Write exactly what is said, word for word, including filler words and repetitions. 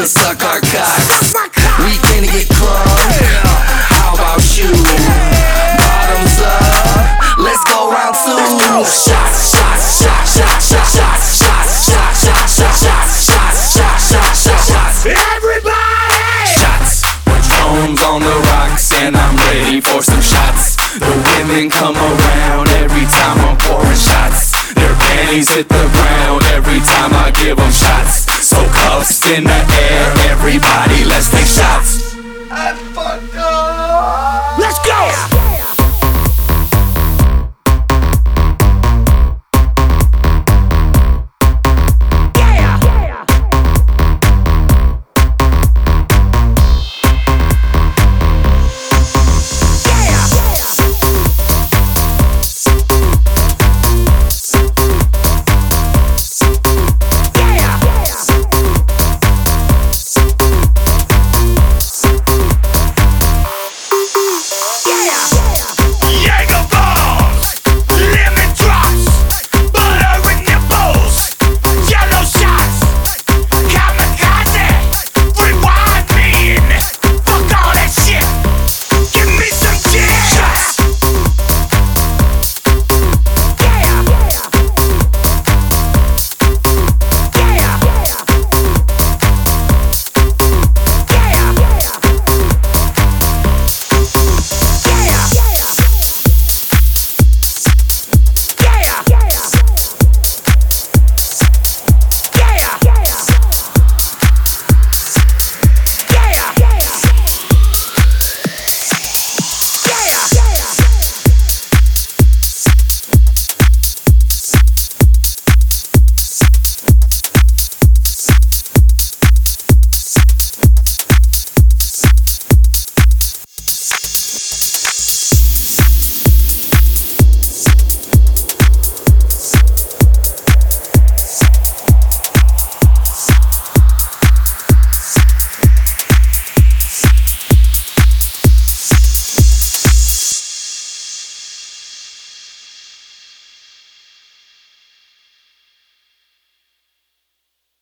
to suck our cocks. We came to get crunk. How about you? Bottoms up. Let's go round two. Shots, shots, shots, shots, shots, shots, shots, shots, shots, shots, shots, shots, shots, shots, shots, shots. Everybody! Shots. Patron's on the rocks and I'm ready for some shots. The women come around every time I'm pouring shots. Their panties hit the ground every time I give them shots. So cuffs in the air, everybody, let's take shots. I fucked up. Let's go!